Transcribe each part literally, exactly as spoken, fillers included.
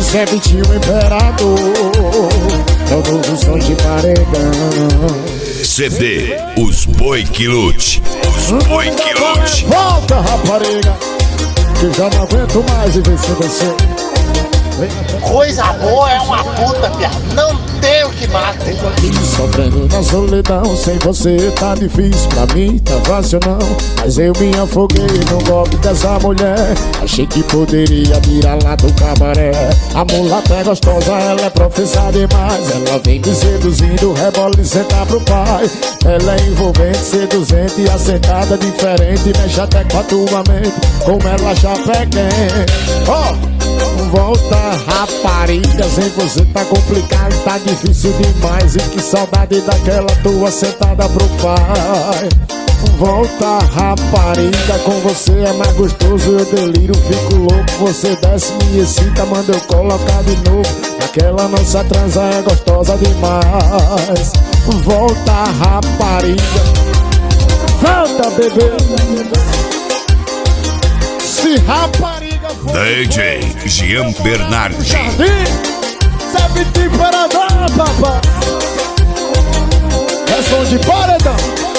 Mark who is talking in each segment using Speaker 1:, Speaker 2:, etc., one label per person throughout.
Speaker 1: Você é Vitinho Imperador, é o novo som de paredão.
Speaker 2: C D Os Boi que Lute. Os Boi que Lute.
Speaker 1: Volta, rapariga, que já não aguento mais e vencer você.
Speaker 3: Coisa boa é uma puta, piada. Não tem o que bater.
Speaker 1: Aqui sofrendo na solidão, sem você tá difícil, pra mim tá fácil não. Mas eu me afoguei no golpe dessa mulher. Achei que poderia tirar lá do cabaré. A mulata é gostosa, ela é profissa demais. Ela vem me seduzindo, rebola e senta pro pai. Ela é envolvente, seduzente e assentada diferente. Mexe até com a tua mente, como ela já pega. Oh! Volta, rapariga, sem você tá complicado, tá difícil demais. E que saudade daquela tua sentada pro pai. Volta, rapariga, com você é mais gostoso. Eu deliro, fico louco, você desce, me excita, manda eu colocar de novo. Aquela nossa transa é gostosa demais. Volta, rapariga, volta, bebê. Se rapariga
Speaker 2: D J Jean Bernardi.
Speaker 1: Sabe de paradão, papá. É som de paredão.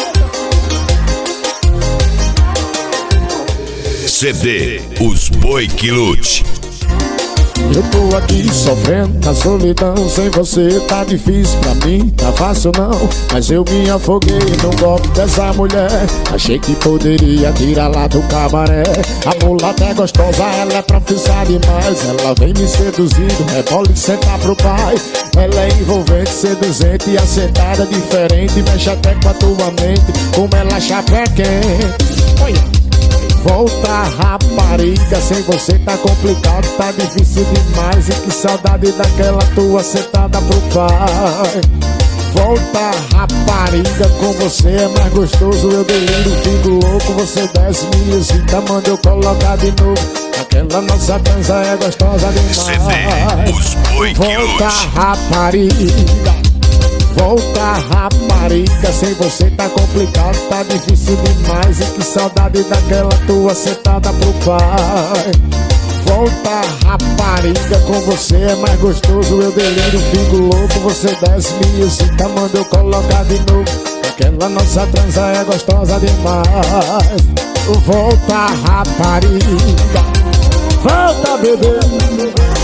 Speaker 2: C D Os Boi que Lute.
Speaker 1: Eu tô aqui sofrendo na solidão, sem você tá difícil, pra mim tá fácil não. Mas eu me afoguei no golpe dessa mulher. Achei que poderia tirar lá do cabaré. A mulata é gostosa, ela é profissa demais. Ela vem me seduzindo, rebola e senta pro pai. Ela é envolvente, seduzente e assentada diferente. Mexe até com a tua mente, como ela chapeca. Olha. Volta, rapariga, sem você tá complicado, tá difícil demais. E que saudade daquela tua sentada pro pai. Volta, rapariga, com você é mais gostoso. Eu deliro, fico louco, você desce, me excita, manda eu colocar de novo. Aquela nossa dança é gostosa demais.
Speaker 2: C D Os Boi que Lute.
Speaker 1: Volta, rapariga, volta, rapariga, sem você tá complicado, tá difícil demais. E que saudade daquela tua sentada pro pai. Volta, rapariga, com você é mais gostoso. Eu deliro, fico louco, você desce, me excita, manda eu colocar de novo. Aquela nossa transa é gostosa demais. Volta, rapariga, volta, bebê.